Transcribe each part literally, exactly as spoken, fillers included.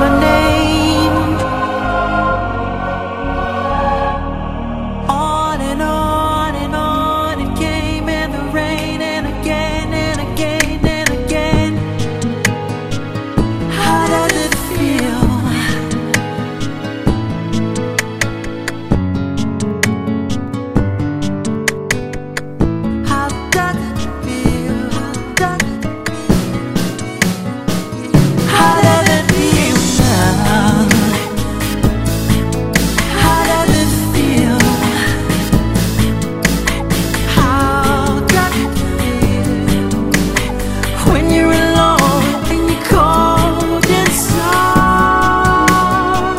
your name. On and on and on it came, and the rain, and again and again and again. How does it feel? How does it feel? Does it How does it feel now? How does it feel? How does it feel when you're alone and you're cold inside?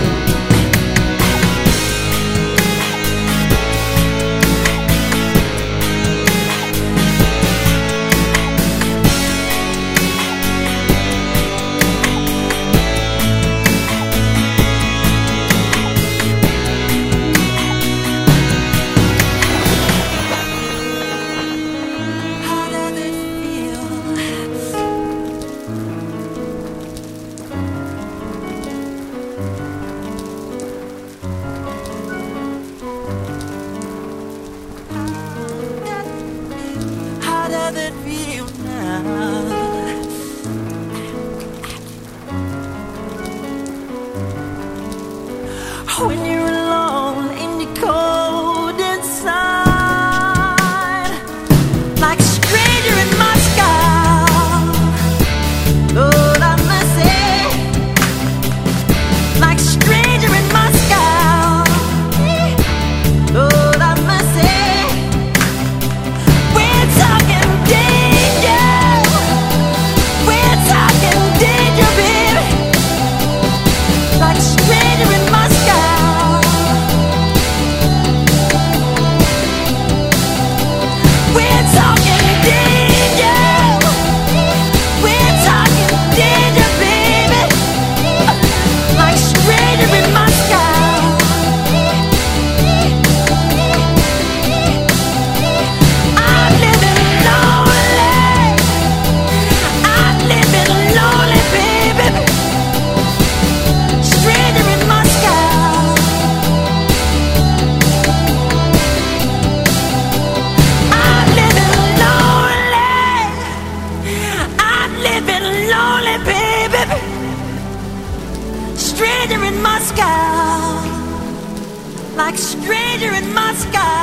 How does it feel? How does it feel now? When you're alone and you're cold inside, like a stranger in Moscow. Lord have mercy, like a stranger in Moscow. Lord have mercy. We're talking danger. We're talking danger, baby. Like a stranger in Moscow. We're talking danger. We're talking danger, baby. Like a stranger in Moscow. I'm living lonely. I'm living lonely, baby. Stranger in Moscow. I'm living lonely. I'm living lonely, baby. Stranger in Moscow. Like a stranger in Moscow.